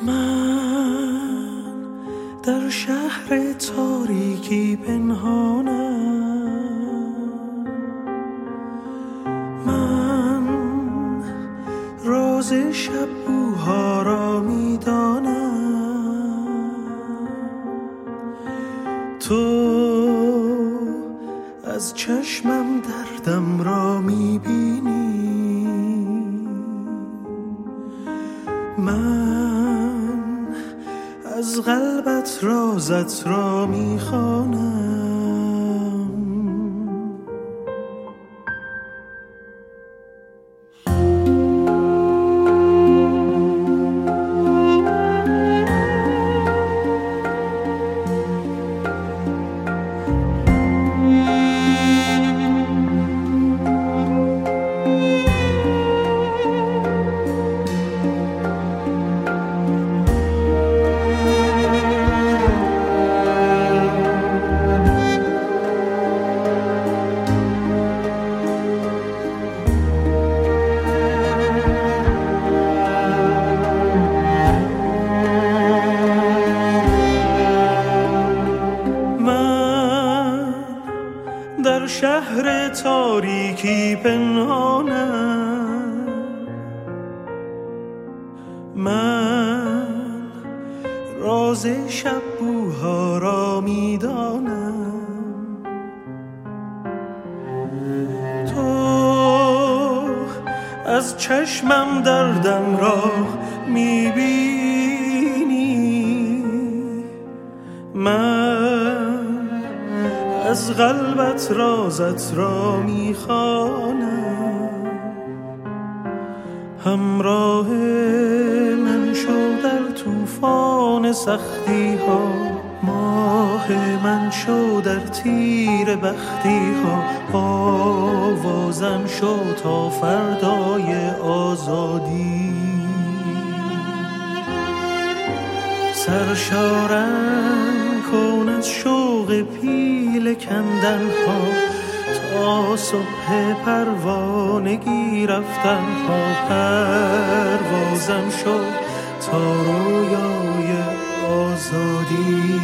من در شهر تاریکی پنهانم، من راز شب بوها را میدانم. تو از چشمم دردم را میبینی، من از قلبت رازت را میخوانم. در شهر تاریکی پنهانم، من راز شب بوها را میدانم. تو از چشمم دردم را میبینی، من از قلبت رازت را میخوانم. همراه من شو در طوفان سختی ها، ماه من شو در تیر بختی ها. آوازم شو تا فردای آزادی، سرشارم کن از شوق پیل کندن ها، تا صبح پروانگی رفتن ها. پروازم شو تا رویای آزادی.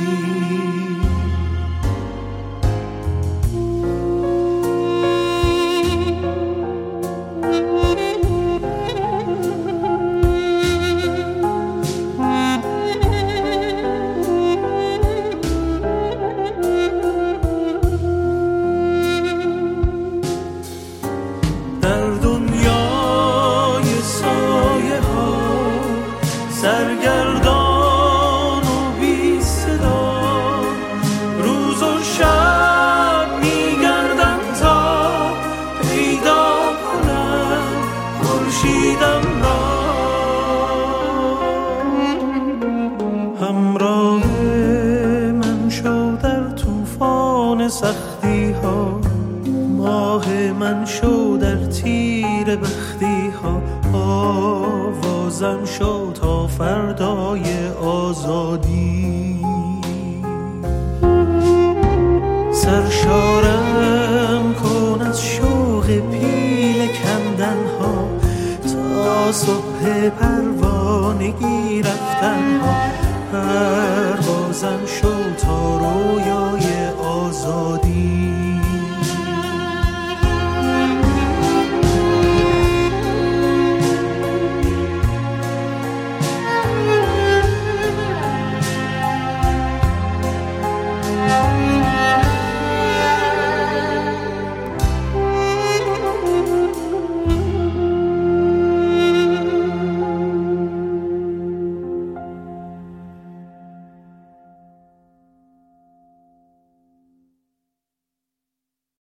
سرگردان و بی صدا، روز و شب میگردم تا پیدا کنم خورشیدم را. همراه من شو در طوفان سختی ها، ماه من شو در تیر بختی ها. آوازم شو تا فردای آزادی، سرشارم کن از شوق پیل کندن ها، تا صبح پروانگی رفتن ها. پروازم شو تا